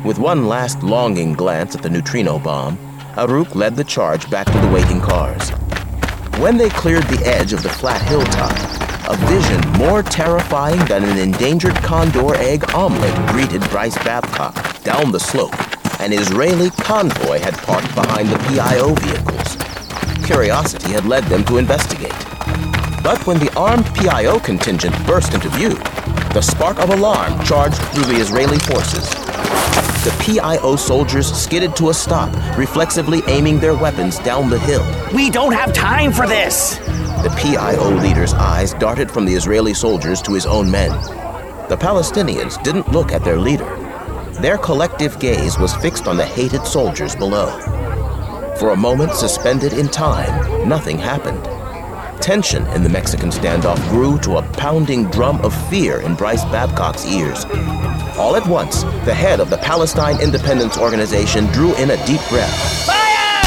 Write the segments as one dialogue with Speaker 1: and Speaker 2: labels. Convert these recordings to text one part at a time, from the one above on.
Speaker 1: With one last longing glance at the neutrino bomb, Aruk led the charge back to the waiting cars. When they cleared the edge of the flat hilltop, a vision more terrifying than an endangered condor egg omelet greeted Bryce Babcock. Down the slope, an Israeli convoy had parked behind the PIO vehicles. Curiosity had led them to investigate. But when the armed PIO contingent burst into view, the spark of alarm charged through the Israeli forces. The PIO soldiers skidded to a stop, reflexively aiming their weapons down the hill.
Speaker 2: We don't have time for this!
Speaker 1: The PIO leader's eyes darted from the Israeli soldiers to his own men. The Palestinians didn't look at their leader. Their collective gaze was fixed on the hated soldiers below. For a moment suspended in time, nothing happened. Tension in the Mexican standoff grew to a pounding drum of fear in Bryce Babcock's ears. All at once, the head of the Palestine Independence Organization drew in a deep breath.
Speaker 2: Fire!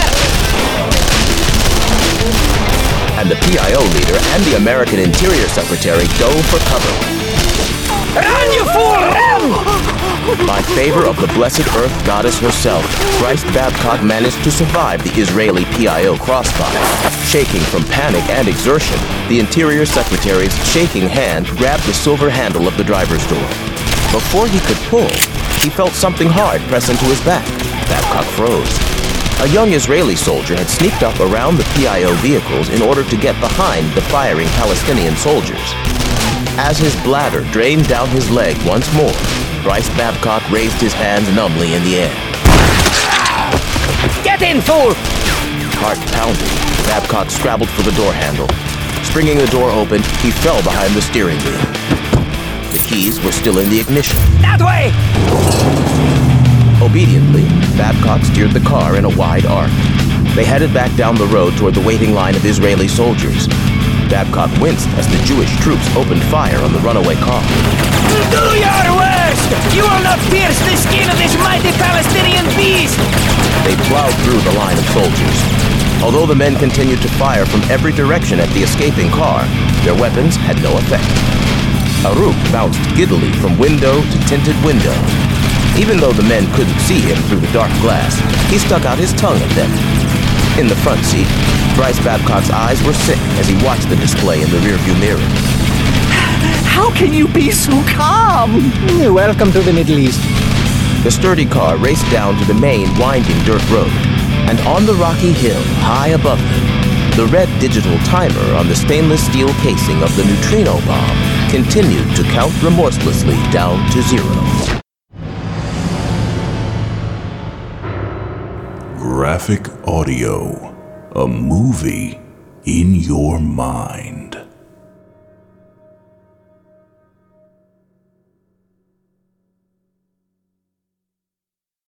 Speaker 1: And the PIO leader and the American Interior Secretary dove for cover.
Speaker 2: Run, you fool! Run!
Speaker 1: By favor of the blessed Earth Goddess herself, Bryce Babcock managed to survive the Israeli PIO crossfire. Shaking from panic and exertion, the Interior Secretary's shaking hand grabbed the silver handle of the driver's door. Before he could pull, he felt something hard press into his back. Babcock froze. A young Israeli soldier had sneaked up around the PIO vehicles in order to get behind the firing Palestinian soldiers. As his bladder drained down his leg once more, Bryce Babcock raised his hands numbly in the air.
Speaker 2: Get in, fool!
Speaker 1: Heart pounding, Babcock scrabbled for the door handle. Springing the door open, he fell behind the steering wheel. The keys were still in the ignition.
Speaker 2: That way!
Speaker 1: Obediently, Babcock steered the car in a wide arc. They headed back down the road toward the waiting line of Israeli soldiers. Babcock winced as the Jewish troops opened fire on the runaway car.
Speaker 2: Do your worst! You will not pierce the skin of this mighty Palestinian beast!
Speaker 1: They plowed through the line of soldiers. Although the men continued to fire from every direction at the escaping car, their weapons had no effect. Aruk bounced giddily from window to tinted window. Even though the men couldn't see him through the dark glass, he stuck out his tongue at them. In the front seat, Bryce Babcock's eyes were sick as he watched the display in the rearview mirror.
Speaker 2: How can you be so calm?
Speaker 3: Welcome to the Middle East.
Speaker 1: The sturdy car raced down to the main winding dirt road, and on the rocky hill high above them, the red digital timer on the stainless steel casing of the neutrino bomb continued to count remorselessly down to zero.
Speaker 4: Graphic Audio, a movie in your mind.